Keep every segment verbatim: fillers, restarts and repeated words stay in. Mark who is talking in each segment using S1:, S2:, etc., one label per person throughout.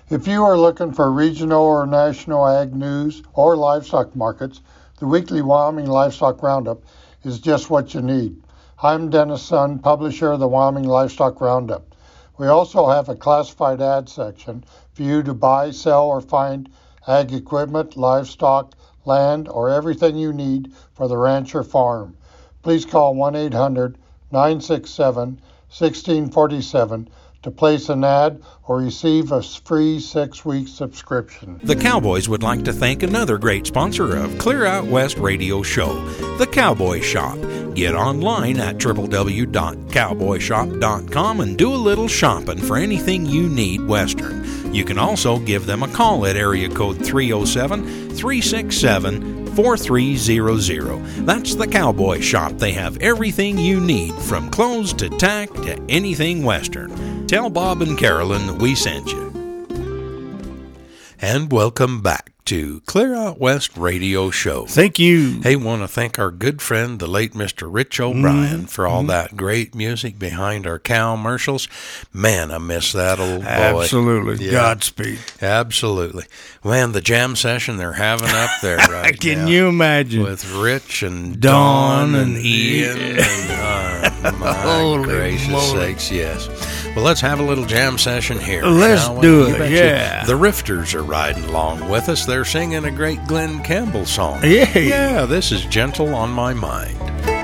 S1: If you are looking for regional or national ag news or livestock markets, the weekly Wyoming Livestock Roundup is just what you need. I'm Dennis Sun, publisher of the Wyoming Livestock Roundup. We also have a classified ad section for you to buy, sell, or find ag equipment, livestock, land, or everything you need for the ranch or farm. Please call one eight hundred nine six seven one six four seven to place an ad or receive a free six-week subscription.
S2: The Cowboys would like to thank another great sponsor of Clear Out West Radio Show, The Cowboy Shop. Get online at w w w dot cowboy shop dot com and do a little shopping for anything you need Western. You can also give them a call at area code three oh seven, three six seven, four three zero zero. That's The Cowboy Shop. They have everything you need, from clothes to tack to anything Western. Tell Bob and Carolyn we sent you. And welcome back to Clear Out West Radio Show.
S3: Thank you.
S2: Hey, want to thank our good friend, the late Mister Rich O'Brien, mm-hmm. for all mm-hmm. that great music behind our cow commercials. Man, I miss that old boy.
S3: Absolutely. Yeah. Godspeed.
S2: Absolutely. Man, the jam session they're having up there right
S3: Can
S2: now.
S3: you imagine?
S2: With Rich and Dawn, Dawn and, and Ian.
S3: Yeah.
S2: And, uh, my
S3: Holy
S2: gracious
S3: moly.
S2: sakes, yes. Well, let's have a little jam session here.
S3: Let's do it, yeah.
S2: The Rifters are riding along with us. They're singing a great Glenn Campbell song.
S3: Yeah.
S2: Yeah, this is Gentle on My Mind.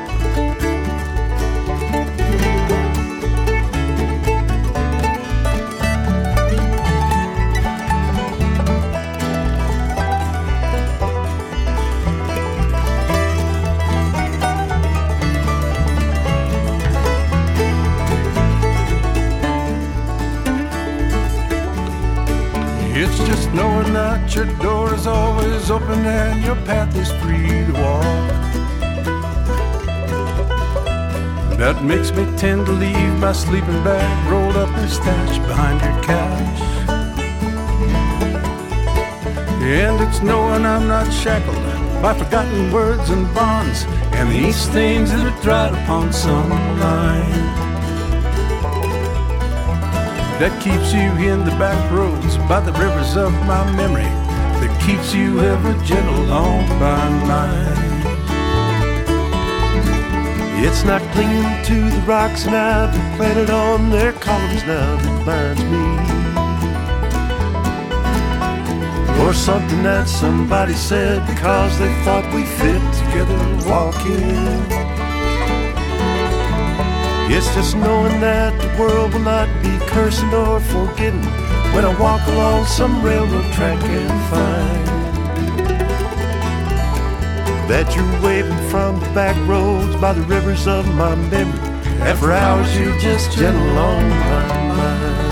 S4: Knowing that your door is always open and your path is free to walk. That makes me tend to leave my sleeping bag rolled up and stashed behind your couch. And it's knowing I'm not shackled by forgotten words and bonds and these things that are dried upon some line. That keeps you in the back roads by the rivers of my memory, that keeps you ever gentle on my mind.
S5: It's not clinging to the rocks and ivy planted on their columns now that binds me, or something that somebody said because they thought we fit together walking. It's just knowing that the world will not be cursing or forgetting when I walk along some railroad track and find that you're waving from the back roads by the rivers of my memory, and for hours you're just gentle on my mind.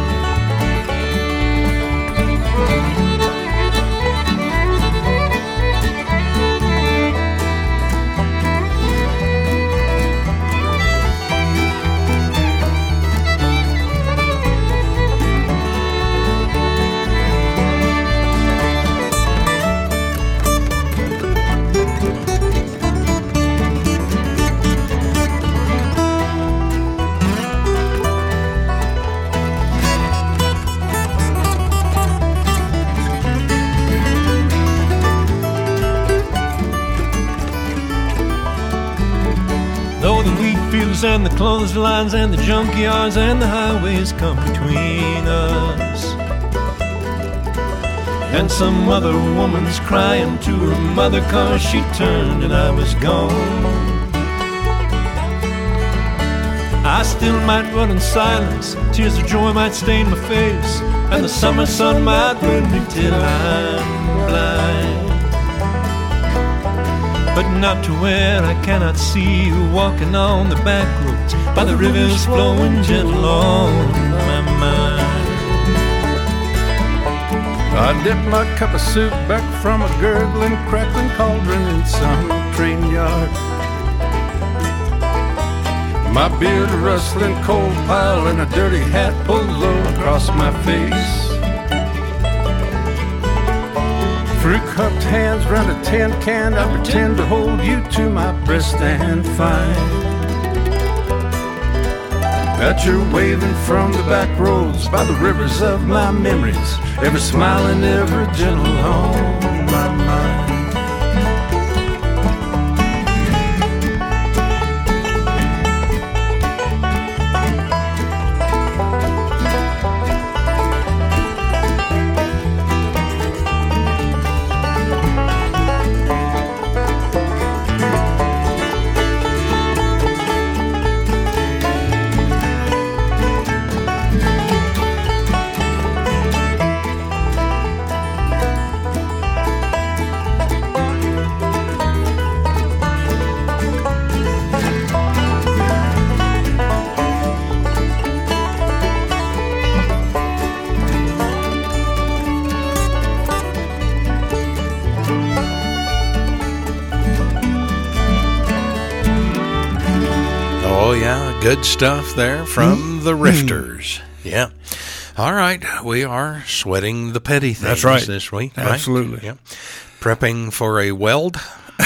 S6: And the clotheslines and the junkyards and the highways come between us, and some other woman's crying to her mother 'cause she turned and I was gone. I still might run in silence, tears of joy might stain my face, and the summer sun might burn me till I'm blind. But not to where I cannot see you walking on the back roads by the rivers flowing gentle on my mind.
S4: I dipped my cup of soup back from a gurgling, crackling cauldron in some train yard. My beard a rustling coal pile and a dirty hat pulled low across my face. Fruit-cupped hands round a tin can, I pretend to hold you to my breast and find Out you're waving from the back roads by the rivers of my memories, ever smiling, ever gentle on my mind.
S2: Good stuff there from the Rifters. Yeah. All right. We are sweating the petty things
S3: That's right.
S2: this week. Right?
S3: Absolutely.
S2: Yeah. Prepping for a weld.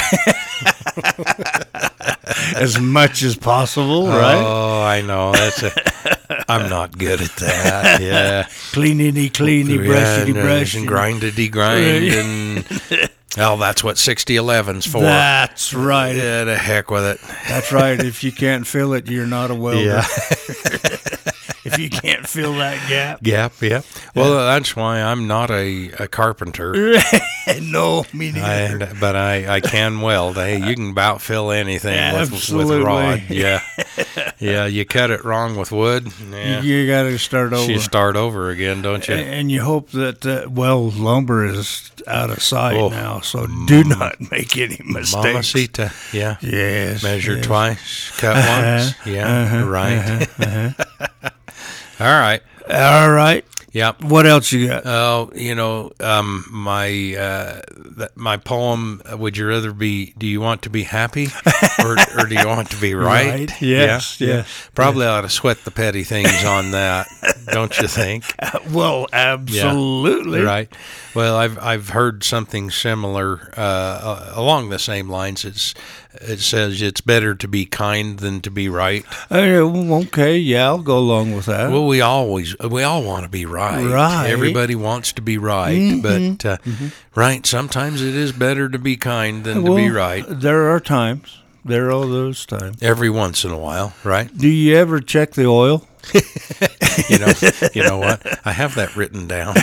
S3: As much as possible, right?
S2: Oh, I know. That's a, I'm not good at that. Yeah.
S3: Cleanity, cleany,
S2: yeah,
S3: brushity, brush.
S2: And grindity, grind. And, oh, that's what sixty eleven's for.
S3: That's right.
S2: Yeah, the heck with it.
S3: That's right. If you can't fill it, you're not a welder.
S2: Yeah.
S3: If you can't fill that gap.
S2: Gap, yeah. Well, yeah. That's why I'm not a, a carpenter.
S3: No, me neither.
S2: I, but I, I can weld. Hey, you can about fill anything with, with rod. Yeah. Yeah, you cut it wrong with wood. Yeah.
S3: You got to start over.
S2: You start over again, don't you?
S3: And you hope that, uh, well, lumber is out of sight oh. now, so do not make any mistakes.
S2: Mamacita, yeah.
S3: Yes.
S2: Measure
S3: yes.
S2: twice, cut uh-huh, once. Yeah,
S3: uh-huh,
S2: right.
S3: Uh-huh, uh-huh.
S2: All right.
S3: All right.
S2: Yep.
S3: What else you got?
S2: Oh, you know, um, my uh, th- my poem. Uh, would you rather be? Do you want to be happy, or, or do you want to be right?
S3: Right. Yes.
S2: Yeah.
S3: Yes.
S2: Yeah. Probably ought to sweat the petty things on that. Don't you think?
S3: Well, absolutely.
S2: Yeah. Right. Well, I've I've heard something similar uh, along the same lines. It's it says it's better to be kind than to be right.
S3: Uh, okay, yeah, I'll go along with that.
S2: Well, we always we all want to be right.
S3: Right.
S2: Everybody wants to be right,
S3: mm-hmm.
S2: but uh,
S3: mm-hmm.
S2: right. Sometimes it is better to be kind than
S3: well,
S2: to be right.
S3: There are times. There are those times.
S2: Every once in a while, right?
S3: Do you ever check the oil?
S2: you know, you know what? I have that written down.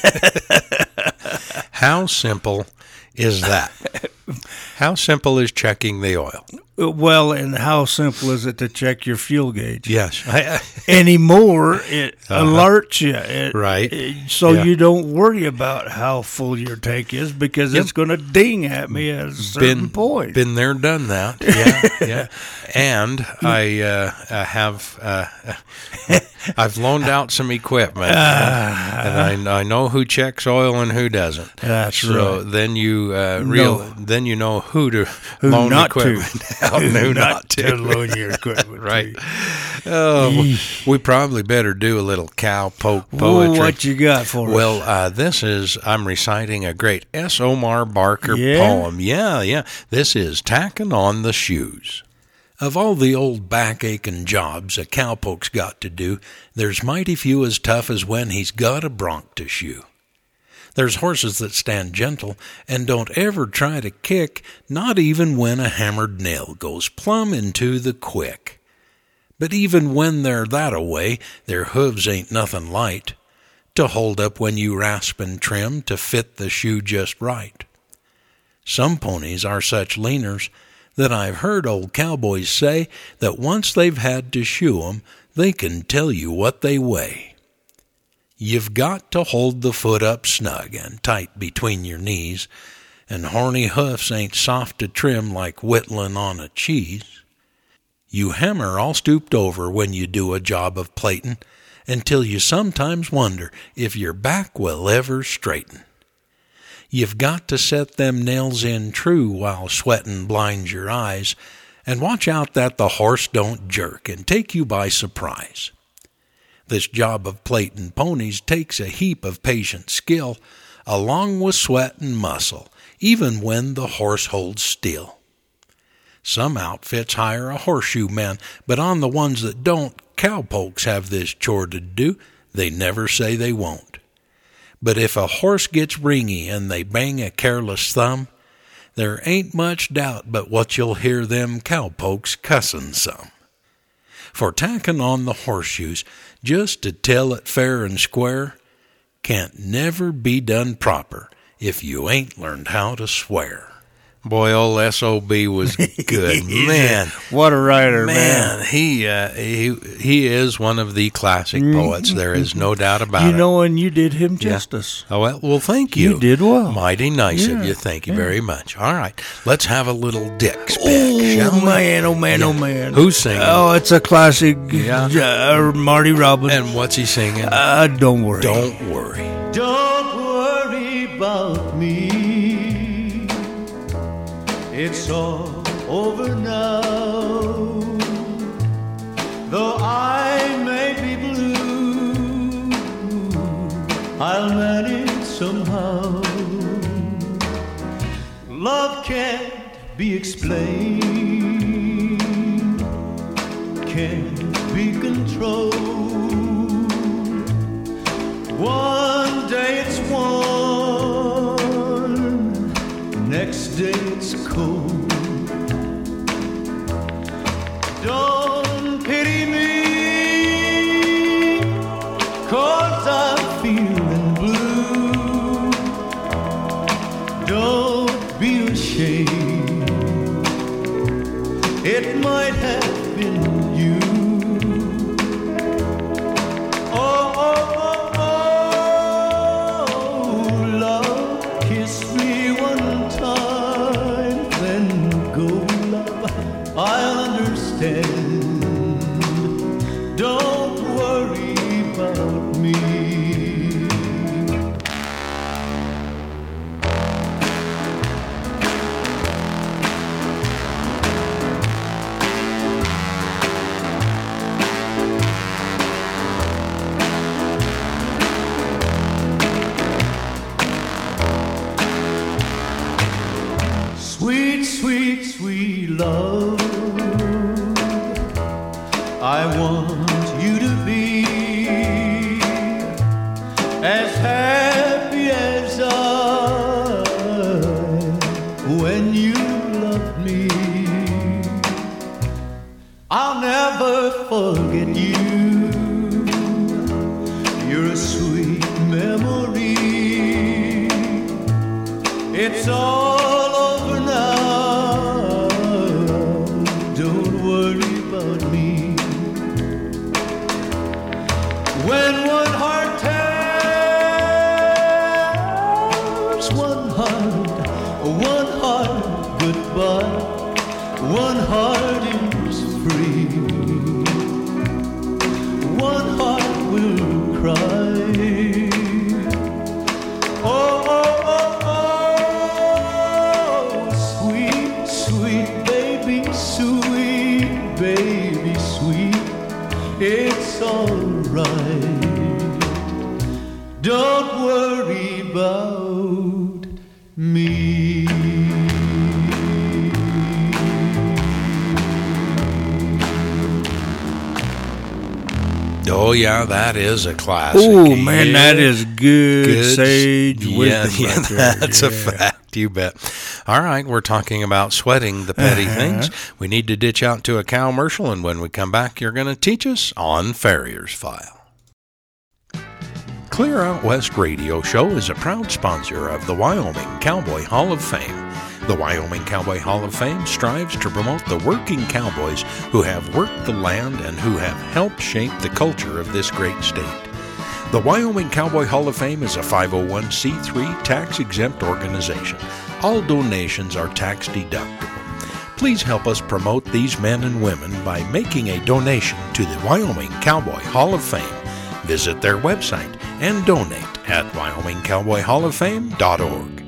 S2: How simple is that? How simple is checking the oil?
S3: Well, and how simple is it to check your fuel gauge?
S2: Yes.
S3: Anymore, it uh-huh. alerts you. It,
S2: right.
S3: It, so
S2: yeah.
S3: you don't worry about how full your tank is because yep. it's going to ding at me at a certain
S2: been,
S3: point.
S2: Been there, done that. Yeah, yeah. And I, uh, I have, uh, I've loaned out some equipment, uh, and I, I know who checks oil and who doesn't.
S3: That's
S2: so
S3: right.
S2: then you uh, real,
S3: no.
S2: then you know who to
S3: who
S2: loan
S3: not
S2: equipment
S3: to.
S2: out and who
S3: not,
S2: not to.
S3: to loan your equipment.
S2: Right. Oh, we probably better do a little cowpoke poetry.
S3: Ooh, what you got for us?
S2: Well, uh, this is, I'm reciting a great S. Omar Barker
S3: yeah?
S2: poem. Yeah, yeah. This is Tacking on the Shoes. Of all the old back-aching jobs a cowpoke's got to do, there's mighty few as tough as when he's got a bronc to shoe. There's horses that stand gentle and don't ever try to kick, not even when a hammered nail goes plumb into the quick. But even when they're that-a-way, their hooves ain't nothing light to hold up when you rasp and trim to fit the shoe just right. Some ponies are such leaners that I've heard old cowboys say that once they've had to shoe 'em, they can tell you what they weigh. You've got to hold the foot up snug and tight between your knees, and horny hoofs ain't soft to trim like whittling on a cheese. You hammer all stooped over when you do a job of plating, until you sometimes wonder if your back will ever straighten. You've got to set them nails in true while sweatin' blinds your eyes, and watch out that the horse don't jerk and take you by surprise. This job of plating ponies takes a heap of patient skill, along with sweat and muscle, even when the horse holds still. Some outfits hire a horseshoe man, but on the ones that don't, cowpokes have this chore to do, they never say they won't. But if a horse gets ringy and they bang a careless thumb, there ain't much doubt but what you'll hear them cowpokes cussin' some. For tacking on the horseshoes just to tell it fair and square can't never be done proper if you ain't learned how to swear. Boy, old S O B was good. Man,
S3: what a writer,
S2: man.
S3: man.
S2: He, uh, he he is one of the classic poets. There is no doubt about
S3: you
S2: it.
S3: You know, and you did him justice.
S2: Yeah. Oh, well, well, thank you.
S3: You did well.
S2: Mighty nice
S3: yeah.
S2: of you. Thank you yeah. very much. All right, let's have a little Dick's pick,
S3: oh,
S2: shall we?
S3: Man, oh, man,
S2: yeah.
S3: oh, man.
S2: Who's singing?
S3: Oh, it's a classic.
S2: Yeah.
S3: Uh, Marty Robbins.
S2: And what's he singing?
S3: Uh, don't worry.
S2: Don't worry.
S5: Don't worry about me. It's all over now. Though I may be blue, I'll manage somehow. Love can't be explained, can't be controlled. One day it's warm, next day it's cold. Don't pity me, 'cause I'm feeling blue. Don't be ashamed, it might have been you. Oh, oh, oh, oh, love, kiss me one time, then go, love, I'll understand. Don't worry about me. Sweet, sweet, sweet love, I want you to be as happy as I when you love me. I'll never forget you. You're a sweet memory. It's all over now. Don't worry about me. When one heart tells one heart, one heart goodbye, one heart is free, one heart will cry. Oh, oh, oh, oh, sweet, sweet baby, sweet baby, sweet, it's alright. Don't worry about me.
S2: Oh, yeah, that is a classic.
S3: Oh, man,
S2: yeah.
S3: that is good, good sage
S2: yeah,
S3: wisdom.
S2: Yeah,
S3: right there.
S2: that's
S3: yeah.
S2: a fact, you bet. All right, we're talking about sweating the petty
S3: uh-huh.
S2: things. We need to ditch out to a commercial, and when we come back, you're going to teach us on Farrier's File. Clear Out West Radio Show is a proud sponsor of the Wyoming Cowboy Hall of Fame. The Wyoming Cowboy Hall of Fame strives to promote the working cowboys who have worked the land and who have helped shape the culture of this great state. The Wyoming Cowboy Hall of Fame is a five oh one c three tax-exempt organization. All donations are tax deductible. Please help us promote these men and women by making a donation to the Wyoming Cowboy Hall of Fame. Visit their website and donate at wyoming cowboy hall of fame dot org.